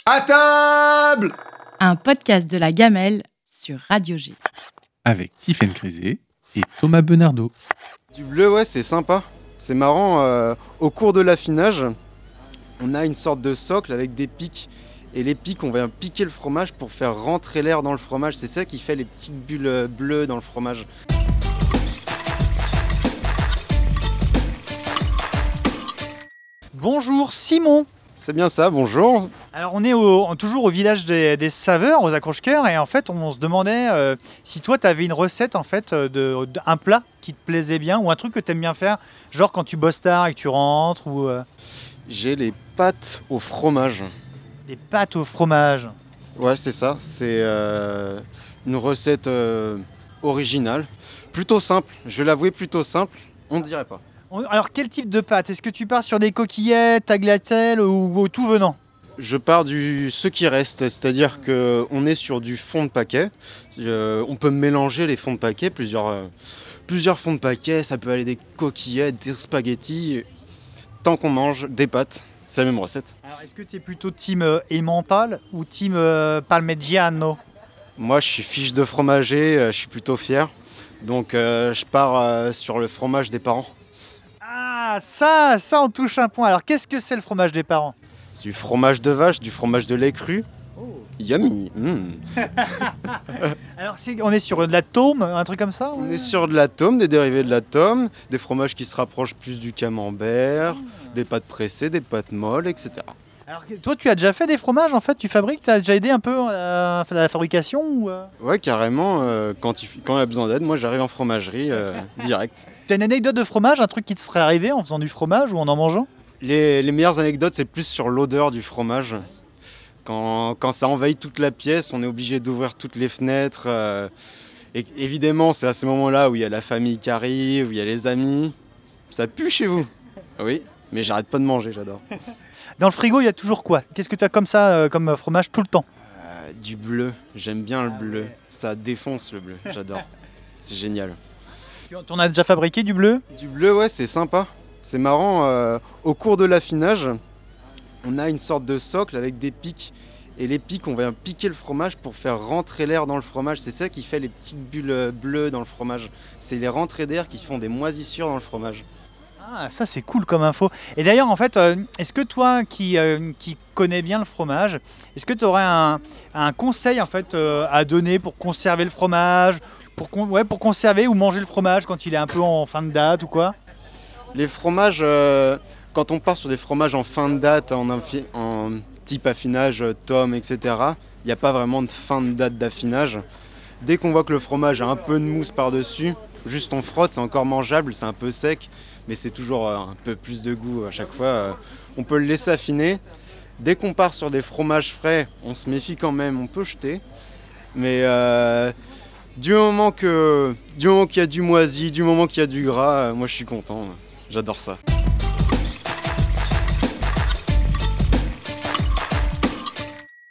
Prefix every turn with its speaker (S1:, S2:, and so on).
S1: À table!
S2: Un podcast de la Gamelle sur Radio G.
S3: Avec Tiffaine Crisé et Thomas Benardo.
S1: Du bleu, ouais, c'est sympa. C'est marrant, au cours de l'affinage, on a une sorte de socle avec des pics. Et les pics, on va piquer le fromage pour faire rentrer l'air dans le fromage. C'est ça qui fait les petites bulles bleues dans le fromage.
S4: Bonjour Simon.
S1: C'est bien ça, bonjour.
S4: Alors on est toujours au village des saveurs, aux accroche-cœurs, et en fait on se demandait si toi tu avais une recette en fait un plat qui te plaisait bien ou un truc que tu aimes bien faire, genre quand tu bosses tard et que tu rentres ou
S1: J'ai les pâtes au fromage.
S4: des pâtes au fromage.
S1: Ouais, c'est ça. C'est une recette originale. Plutôt simple, je vais l'avouer, plutôt simple. On ne dirait pas.
S4: Alors quel type de pâte? Est-ce que tu pars sur des coquillettes, tagliatelles ou tout venant?
S1: Je pars du ce qui reste, c'est-à-dire qu'on est sur du fond de paquet. On peut mélanger les fonds de paquet, plusieurs fonds de paquet. Ça peut aller des coquillettes, des spaghettis. Tant qu'on mange des pâtes, c'est la même recette.
S4: Alors est-ce que tu es plutôt team emmental ou team parmigiano?
S1: Moi, je suis fiche de fromager, je suis plutôt fier. Donc, je pars sur le fromage des parents.
S4: Ah ça on touche un point. Alors qu'est-ce que c'est le fromage des parents?
S1: C'est du fromage de vache, du fromage de lait cru. Yummy.
S4: Alors on est sur de la taume, un truc comme ça?
S1: On est sur de la tome, des dérivés de la tome, des fromages qui se rapprochent plus du camembert, des pâtes pressées, des pâtes molles, etc.
S4: Alors toi tu as déjà fait des fromages en fait, tu fabriques, tu as déjà aidé un peu à la fabrication ou
S1: Ouais, carrément, quand on a besoin d'aide, moi j'arrive en fromagerie direct.
S4: Tu as une anecdote de fromage, un truc qui te serait arrivé en faisant du fromage ou en mangeant?
S1: Les meilleures anecdotes, c'est plus sur l'odeur du fromage. Quand ça envahit toute la pièce, on est obligé d'ouvrir toutes les fenêtres. Et évidemment, c'est à ce moment-là où il y a la famille qui arrive, où il y a les amis. Ça pue chez vous. Oui, mais j'arrête pas de manger, j'adore.
S4: Dans le frigo il y a toujours quoi? Qu'est-ce que tu as comme ça, comme fromage tout le temps?
S1: Du bleu, j'aime bien le bleu. Ça défonce le bleu, j'adore. C'est génial.
S4: Tu en as déjà fabriqué du bleu?
S1: Du bleu, ouais, c'est sympa. C'est marrant, au cours de l'affinage, on a une sorte de socle avec des pics. Et les pics, on va piquer le fromage pour faire rentrer l'air dans le fromage. C'est ça qui fait les petites bulles bleues dans le fromage. C'est les rentrées d'air qui font des moisissures dans le fromage.
S4: Ah ça c'est cool comme info. Et d'ailleurs en fait, est-ce que toi qui connais bien le fromage, est-ce que tu aurais un conseil en fait à donner pour conserver le fromage, pour conserver ou manger le fromage quand il est un peu en fin de date ou quoi?
S1: Les fromages, quand on part sur des fromages en fin de date, en type affinage, tome, etc., il n'y a pas vraiment de fin de date d'affinage. Dès qu'on voit que le fromage a un peu de mousse par-dessus, juste on frotte, c'est encore mangeable, c'est un peu sec, mais c'est toujours un peu plus de goût à chaque fois. On peut le laisser affiner. Dès qu'on part sur des fromages frais, on se méfie quand même, on peut jeter. Mais du moment qu'il y a du moisi, du moment qu'il y a du gras, moi je suis content, j'adore ça.